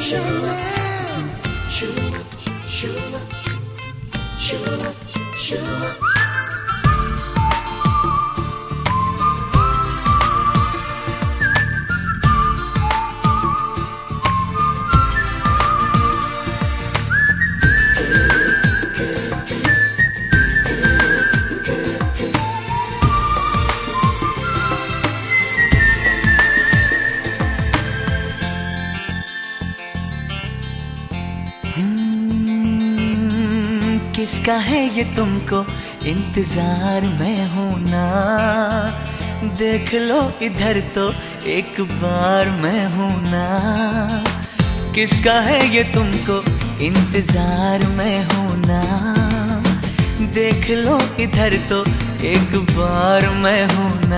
किसका है ये तुमको इंतजार में हूं ना, देख लो इधर तो एक बार मैं हूं ना। किसका है ये तुमको इंतजार में हूं ना, देख लो इधर तो एक बार मैं हूं ना।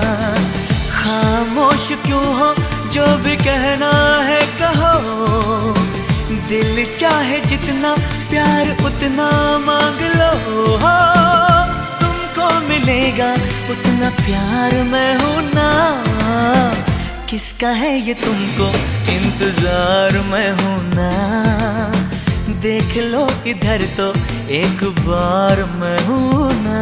खामोश क्यों हो, जो भी कहना है कहो, दिल चाहे जितना प्यार उतना मांग लो। हो तुमको मिलेगा उतना प्यार मैं हूं ना। किसका है ये तुमको इंतजार मैं हूं ना, देख लो इधर तो एक बार मैं हूं ना।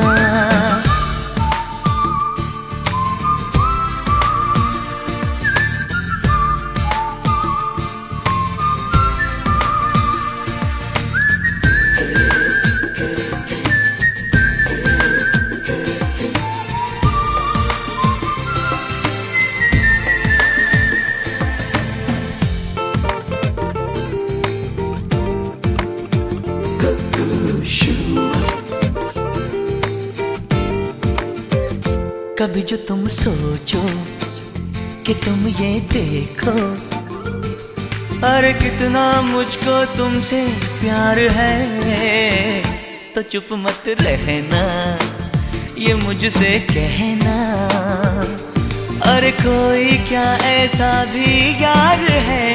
कभी जो तुम सोचो कि तुम ये देखो, अरे कितना मुझको तुमसे प्यार है, तो चुप मत रहना ये मुझसे कहना। अरे कोई क्या ऐसा भी यार है,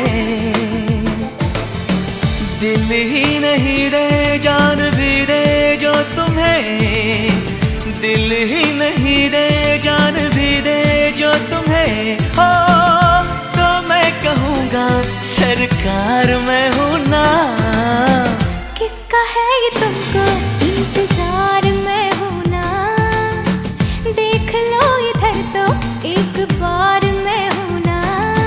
दिल ही नहीं रे जान भी रे जो तुम्हें, दिल ही नहीं रे जान भी दे जो तुम्हें। हो तो मैं कहूँगा सरकार मैं हूँ ना। किसका है ये तुमको इंतजार मैं हूँ ना, देख लो इधर तो एक बार मैं हूँ ना।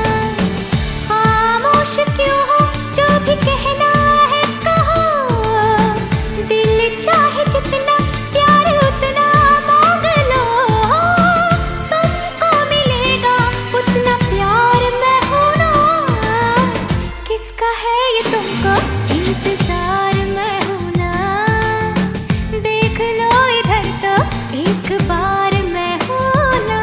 खामोश क्यों हो, जो भी कहना है कहो, दिल चाहे जितना प्यार उतना मांग लो। तुमको मिलेगा उतना प्यार मैं हूं ना। किसका है ये तुमको इंतजार मैं हूं ना, देख लो इधर तो एक बार मैं हूं ना।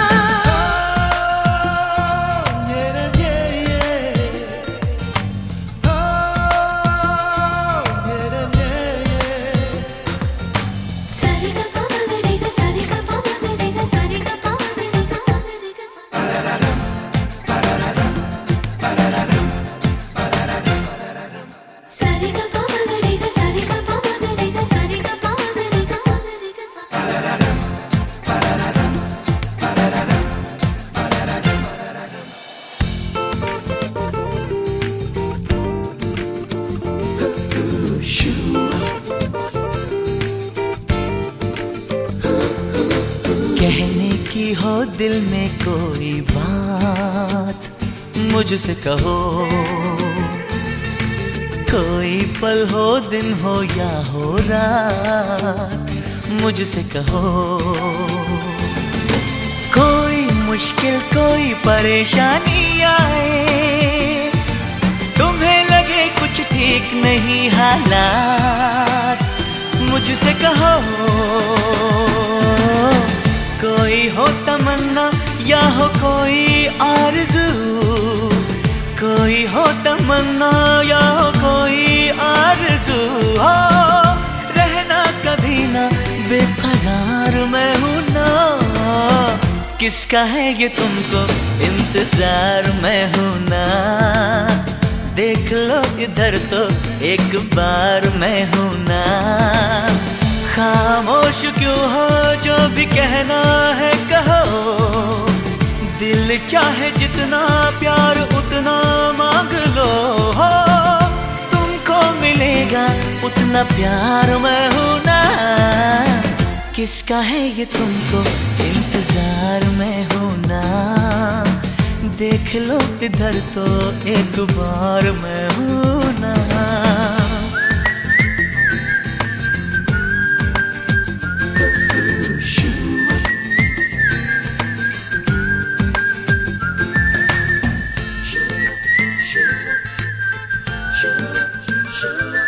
कहने की हो दिल में कोई बात मुझसे कहो, कोई पल हो दिन हो या हो रात मुझसे कहो। कोई मुश्किल कोई परेशानी आए, तुम्हें लगे कुछ ठीक नहीं हालात मुझसे कहो। कोई हो तमन्ना या हो कोई आरज़ू, कोई हो तमन्ना या हो कोई आरज़ू। हो रहना कभी ना बेकरार मैं हूँ ना। किसका है ये तुमको इंतजार मैं हूँ ना, देख लो इधर तो एक बार मैं हूँ ना। खामोश क्यों हो, जो भी कहना है कहो, दिल चाहे जितना प्यार उतना मांग लो। उतना प्यार मैं हूं ना। किसका है ये तुमको इंतजार में हूं ना। देख लो इधर तो एक बार मैं हूं ना। Sure.